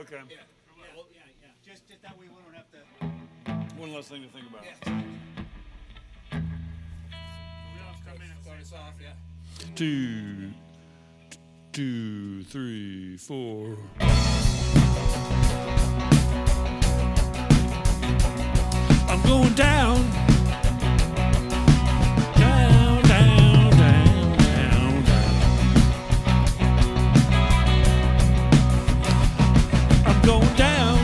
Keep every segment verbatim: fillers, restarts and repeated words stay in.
Okay. Yeah. Yeah. Well, yeah, yeah. Just, just that way we don't have to. One less thing to think about. Yeah. We don't have to come in and Start us off, yeah. Two, two, three, four. I'm going down. Down, down, down, down, down. I'm going down.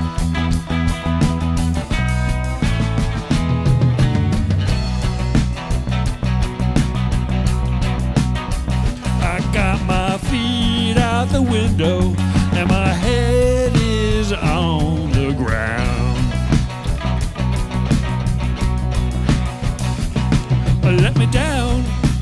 I got my feet out the window and my head is on the ground. Let me down.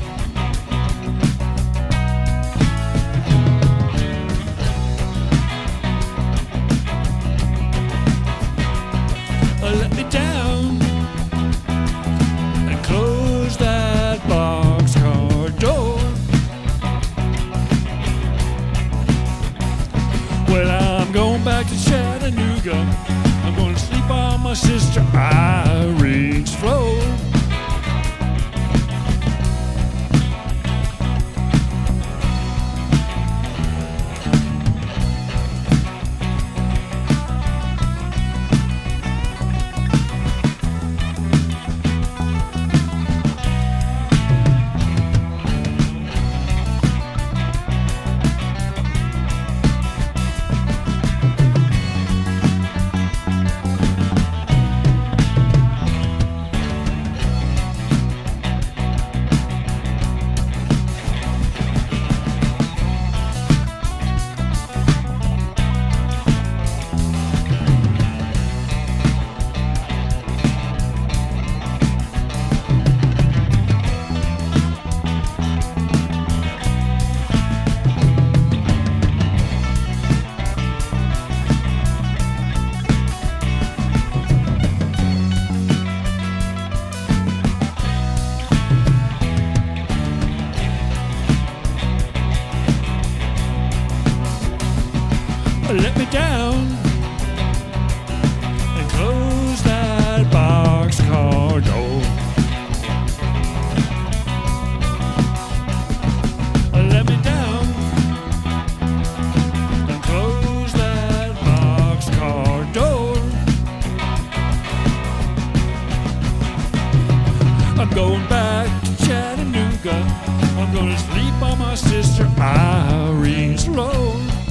Let me down and close that boxcar door. Well, I'm going back to Chattanooga. I'm going to sleep on my sister Irene's floor. Let me down and close that boxcar door. Let me down and close that boxcar door. I'm going back to Chattanooga. I'm gonna sleep on my sister Irene's floor.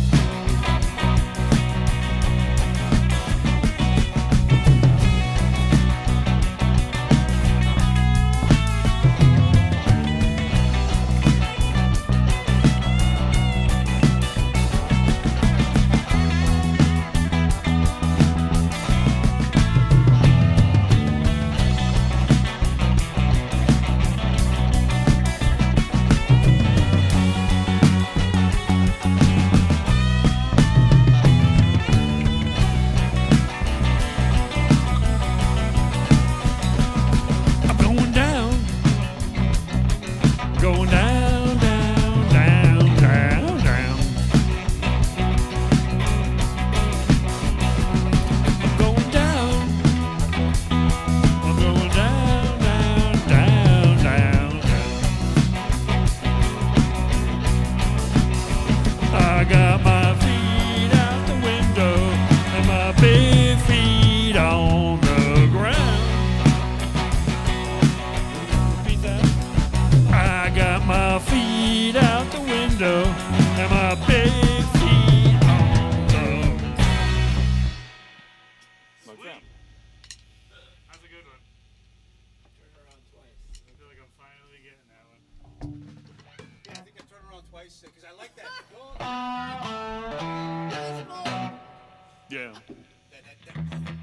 Going down, down, down, down, down. I'm going down. I'm going down, down, down, down, down. I got my feet out the window and my big feet on the ground. Repeat that. I got my feet out the window and my big feet on the. Sweet. That's a good one. Turn around twice. I feel like I'm finally getting that one. Yeah, I think I turned around twice because I like that. Yeah. that, that, that